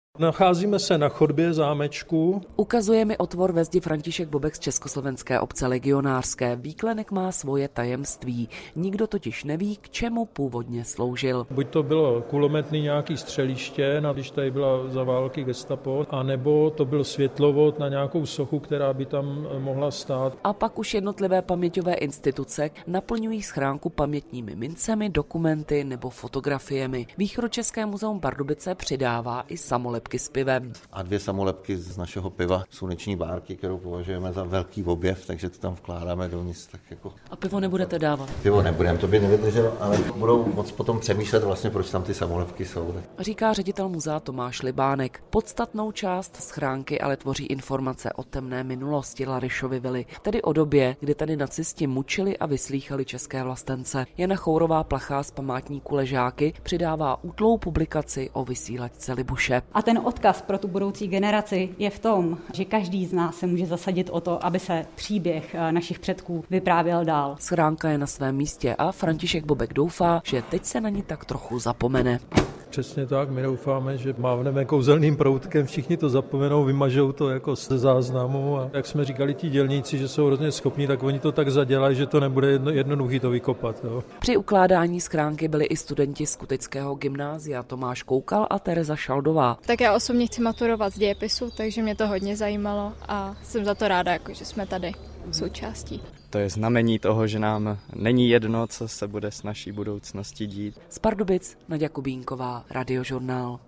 Nacházíme se na chodbě zámečku. Ukazuje mi otvor ve zdi František Bobek z Československé obce legionářské. Výklenek má svoje tajemství. Nikdo totiž neví, k čemu původně sloužil. Buď to bylo kulometný nějaký střeliště, když tady byla za války gestapo, anebo to byl světlovod na nějakou sochu, která by tam mohla stát. A pak už jednotlivé paměťové instituce naplňují schránku pamětními mincemi, dokumenty nebo fotografiemi. Východočeské muzeum Pardubice přidává i samolepky s pivem. A 2 samolepky z našeho piva, sluneční bárky, kterou považujeme za velký objev, takže to tam vkládáme dovnitř. Tak jako... A pivo nebudete dávat? Pivo nebudeme, to by nevydrželo, ale budou moc potom přemýšlet vlastně, proč tam ty samolepky jsou. Říká ředitel muzea Tomáš Libánek. Podstatnou část schránky ale tvoří informace o temné minulosti Larišovy vily, tedy o době, kdy tady nacisti mučili a vyslýchali české vlastence. Jana Chourová Plachá z památníku Ležáky přidává útlou publikaci o vysílačce Libuše. A ten odkaz pro tu budoucí generaci je v tom, že každý z nás se může zasadit o to, aby se příběh našich předků vyprávěl dál. Schránka je na svém místě a František Bobek doufá, že teď se na ní tak trochu zapomene. Přesně tak, my doufáme, že mávneme kouzelným proutkem, všichni to zapomenou, vymažou to jako ze záznamu a jak jsme říkali ti dělníci, že jsou hrozně schopní, tak oni to tak zadělají, že to nebude jednoduchý to vykopat. Jo. Při ukládání schránky byli i studenti z Kutického gymnázia Tomáš Koukal a Tereza Šaldová. Tak já osobně chci maturovat z dějepisu, takže mě to hodně zajímalo a jsem za to ráda, že jsme tady součástí. To je znamení toho, že nám není jedno, co se bude s naší budoucností dít. Z Pardubic Naďa Kubínková, Radiožurnál.